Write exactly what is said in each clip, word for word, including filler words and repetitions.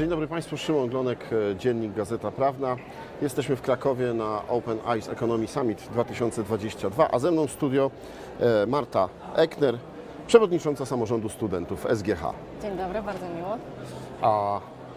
Dzień dobry Państwu, Szymon Glonek, Dziennik Gazeta Prawna. Jesteśmy w Krakowie na Open Eyes Economy Summit dwa tysiące dwadzieścia dwa, a ze mną w studio Marta Ekner, przewodnicząca Samorządu Studentów S G H. Dzień dobry, bardzo miło. A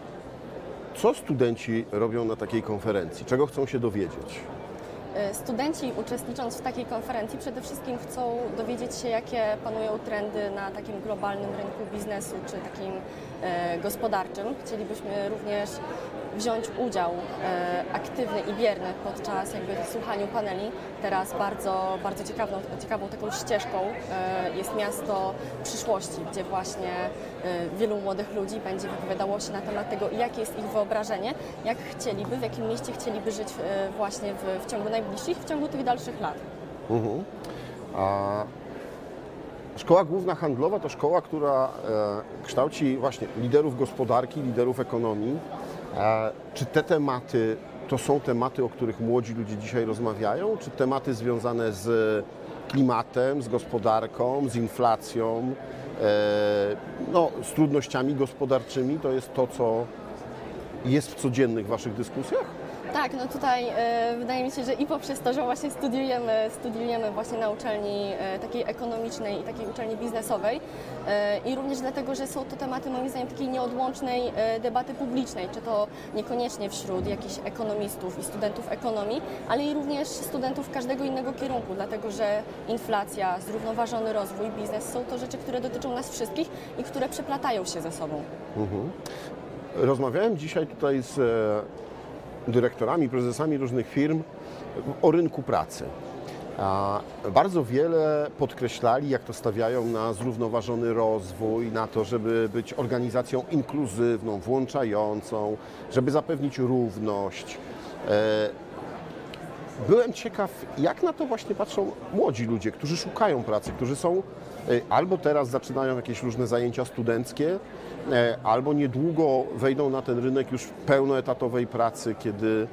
co studenci robią na takiej konferencji? Czego chcą się dowiedzieć? Studenci, uczestnicząc w takiej konferencji, przede wszystkim chcą dowiedzieć się, jakie panują trendy na takim globalnym rynku biznesu czy takim e, gospodarczym. Chcielibyśmy również wziąć udział e, aktywny i bierny podczas jakby słuchaniu paneli. Teraz bardzo, bardzo ciekawą, ciekawą taką ścieżką e, jest miasto przyszłości, gdzie właśnie e, wielu młodych ludzi będzie wypowiadało się na temat tego, jakie jest ich wyobrażenie, jak chcieliby, w jakim mieście chcieliby żyć e, właśnie w, w ciągu najbliższych, w ciągu tych dalszych lat. Mhm. A Szkoła Główna Handlowa to szkoła, która e, kształci właśnie liderów gospodarki, liderów ekonomii. E, czy te tematy to są tematy, o których młodzi ludzie dzisiaj rozmawiają? Czy tematy związane z klimatem, z gospodarką, z inflacją, e, no, z trudnościami gospodarczymi? To jest to, co jest w codziennych Waszych dyskusjach? Tak, no tutaj e, wydaje mi się, że i poprzez to, że właśnie studiujemy, studiujemy właśnie na uczelni e, takiej ekonomicznej i takiej uczelni biznesowej e, i również dlatego, że są to tematy moim zdaniem takiej nieodłącznej e, debaty publicznej, czy to niekoniecznie wśród jakichś ekonomistów i studentów ekonomii, ale i również studentów każdego innego kierunku, dlatego że inflacja, zrównoważony rozwój, biznes są to rzeczy, które dotyczą nas wszystkich i które przeplatają się ze sobą. Mhm. Rozmawiałem dzisiaj tutaj z dyrektorami, prezesami różnych firm o rynku pracy. A bardzo wiele podkreślali, jak to stawiają na zrównoważony rozwój, na to, żeby być organizacją inkluzywną, włączającą, żeby zapewnić równość. Byłem ciekaw, jak na to właśnie patrzą młodzi ludzie, którzy szukają pracy, którzy są albo teraz zaczynają jakieś różne zajęcia studenckie, albo niedługo wejdą na ten rynek już pełnoetatowej pracy, kiedy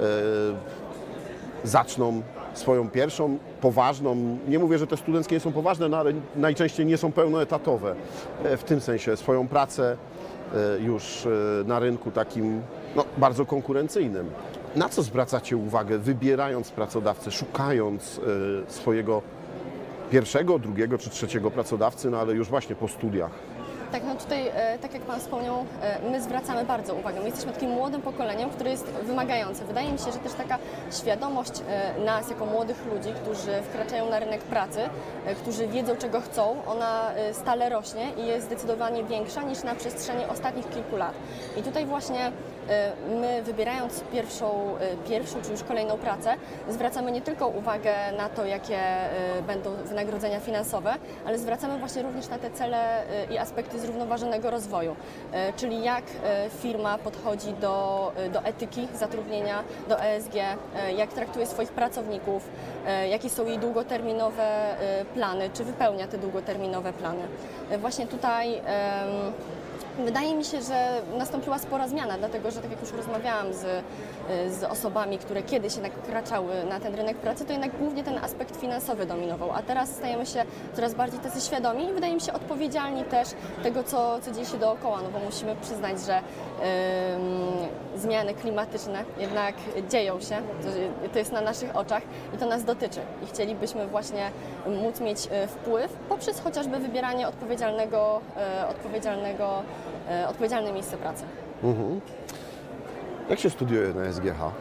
zaczną swoją pierwszą, poważną, nie mówię, że te studenckie nie są poważne, no ale najczęściej nie są pełnoetatowe, w tym sensie swoją pracę już na rynku takim no, bardzo konkurencyjnym. Na co zwracacie uwagę, wybierając pracodawcę, szukając swojego pierwszego, drugiego czy trzeciego pracodawcy, no ale już właśnie po studiach? Tak, no tutaj, e, tak jak Pan wspomniał, e, my zwracamy bardzo uwagę. My jesteśmy takim młodym pokoleniem, które jest wymagające. Wydaje mi się, że też taka świadomość e, nas jako młodych ludzi, którzy wkraczają na rynek pracy, e, którzy wiedzą, czego chcą, ona e, stale rośnie i jest zdecydowanie większa niż na przestrzeni ostatnich kilku lat. I tutaj właśnie e, my, wybierając pierwszą, e, pierwszą czy już kolejną pracę, zwracamy nie tylko uwagę na to, jakie e, będą wynagrodzenia finansowe, ale zwracamy właśnie również na te cele e, i aspekty zrównoważonego rozwoju, czyli jak firma podchodzi do, do etyki zatrudnienia, do E S G, jak traktuje swoich pracowników, jakie są jej długoterminowe plany, czy wypełnia te długoterminowe plany. Właśnie tutaj wydaje mi się, że nastąpiła spora zmiana, dlatego że tak jak już rozmawiałam z, z osobami, które kiedyś jednak wkraczały na ten rynek pracy, to jednak głównie ten aspekt finansowy dominował, a teraz stajemy się coraz bardziej tacy świadomi i wydaje mi się odpowiedzialni też tego, co, co dzieje się dookoła, no bo musimy przyznać, że yy, zmiany klimatyczne jednak dzieją się, to, to jest na naszych oczach i to nas dotyczy i chcielibyśmy właśnie móc mieć wpływ poprzez chociażby wybieranie odpowiedzialnego, yy, odpowiedzialnego odpowiedzialne miejsce pracy. Mhm. Jak się studiuje na S G H?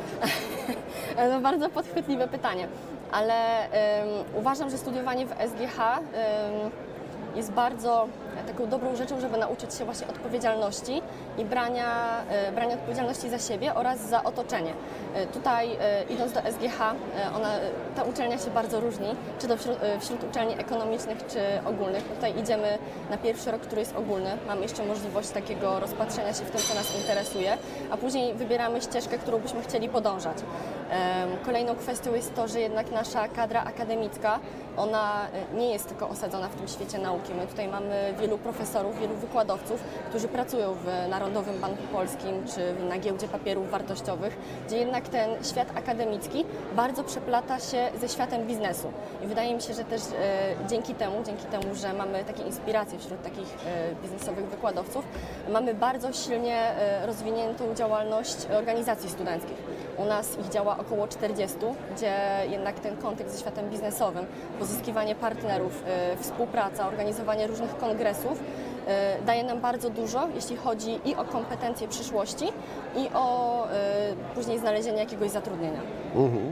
No, bardzo podchwytliwe pytanie, ale um, uważam, że studiowanie w S G H um, jest bardzo taką dobrą rzeczą, żeby nauczyć się właśnie odpowiedzialności i brania, e, brania odpowiedzialności za siebie oraz za otoczenie. E, tutaj e, idąc do S G H, e, ona, ta uczelnia się bardzo różni, czy to wśród, e, wśród uczelni ekonomicznych, czy ogólnych. Tutaj idziemy na pierwszy rok, który jest ogólny. Mamy jeszcze możliwość takiego rozpatrzenia się w tym, co nas interesuje, a później wybieramy ścieżkę, którą byśmy chcieli podążać. E, kolejną kwestią jest to, że jednak nasza kadra akademicka, ona nie jest tylko osadzona w tym świecie nauki. My tutaj mamy wielu profesorów, wielu wykładowców, którzy pracują w Narodowym Banku Polskim czy na Giełdzie Papierów Wartościowych, gdzie jednak jak ten świat akademicki bardzo przeplata się ze światem biznesu. I wydaje mi się, że też e, dzięki temu, dzięki temu, że mamy takie inspiracje wśród takich e, biznesowych wykładowców, mamy bardzo silnie e, rozwiniętą działalność organizacji studenckich. U nas ich działa około czterdzieści, gdzie jednak ten kontekst ze światem biznesowym, pozyskiwanie partnerów, e, współpraca, organizowanie różnych kongresów e, daje nam bardzo dużo, jeśli chodzi i o kompetencje przyszłości, i o e, później znalezienie jakiegoś zatrudnienia. Mhm.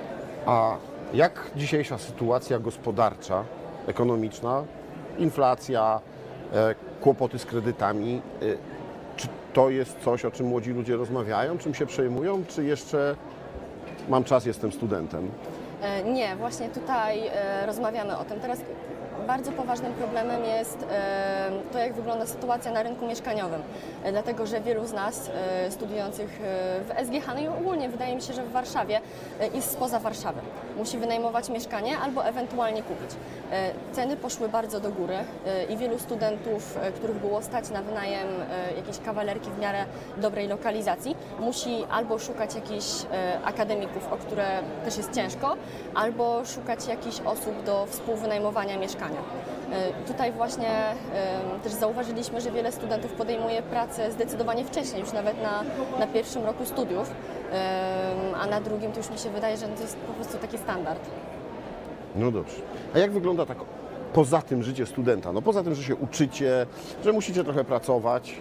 A jak dzisiejsza sytuacja gospodarcza, ekonomiczna, inflacja, e, kłopoty z kredytami, e, czy to jest coś, o czym młodzi ludzie rozmawiają, czym się przejmują, czy jeszcze mam czas, jestem studentem? E, Nie, właśnie tutaj e, rozmawiamy o tym. Teraz bardzo poważnym problemem jest e, to, jak wygląda sytuacja na rynku mieszkaniowym. E, Dlatego, że wielu z nas e, studiujących e, w S G H, no i ogólnie wydaje mi się, że w Warszawie e, jest spoza Warszawy. Musi wynajmować mieszkanie albo ewentualnie kupić. E, Ceny poszły bardzo do góry e, i wielu studentów, e, których było stać na wynajem e, jakiejś kawalerki w miarę dobrej lokalizacji, musi albo szukać jakichś e, akademików, o które też jest ciężko, albo szukać jakichś osób do współwynajmowania mieszkania. E, Tutaj właśnie e, też zauważyliśmy, że wiele studentów podejmuje pracę zdecydowanie wcześniej, już nawet na, na pierwszym roku studiów, e, a na drugim to już mi się wydaje, że to jest po prostu taki standard. No dobrze. A jak wygląda tak poza tym życie studenta? No poza tym, że się uczycie, że musicie trochę pracować,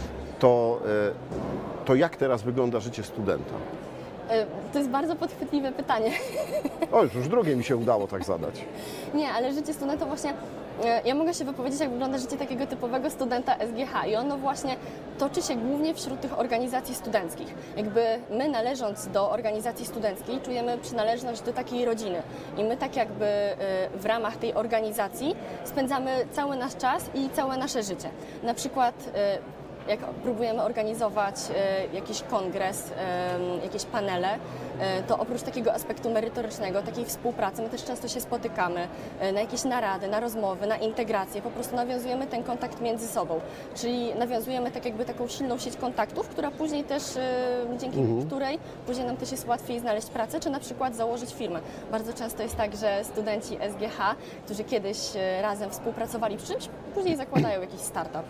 to, e, to jak teraz wygląda życie studenta? E, To jest bardzo podchwytliwe pytanie. O, już drugie mi się udało tak zadać. Nie, ale życie studenta właśnie, e, ja mogę się wypowiedzieć, jak wygląda życie takiego typowego studenta S G H i ono właśnie toczy się głównie wśród tych organizacji studenckich. Jakby my, należąc do organizacji studenckiej, czujemy przynależność do takiej rodziny i my tak jakby e, w ramach tej organizacji spędzamy cały nasz czas i całe nasze życie. Na przykład e, jak próbujemy organizować e, jakiś kongres, e, jakieś panele, e, to oprócz takiego aspektu merytorycznego, takiej współpracy, my też często się spotykamy e, na jakieś narady, na rozmowy, na integrację, po prostu nawiązujemy ten kontakt między sobą, czyli nawiązujemy tak jakby taką silną sieć kontaktów, która później też, e, dzięki Mhm. której później nam też jest łatwiej znaleźć pracę, czy na przykład założyć firmę. Bardzo często jest tak, że studenci S G H, którzy kiedyś e, razem współpracowali przy czymś, później zakładają jakiś startup.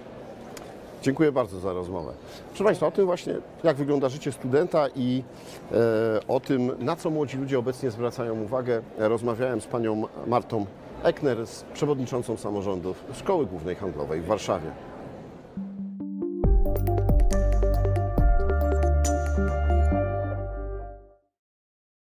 Dziękuję bardzo za rozmowę. Proszę Państwa, o tym właśnie, jak wygląda życie studenta i e, o tym, na co młodzi ludzie obecnie zwracają uwagę, rozmawiałem z panią Martą Ekner, z przewodniczącą samorządów Szkoły Głównej Handlowej w Warszawie.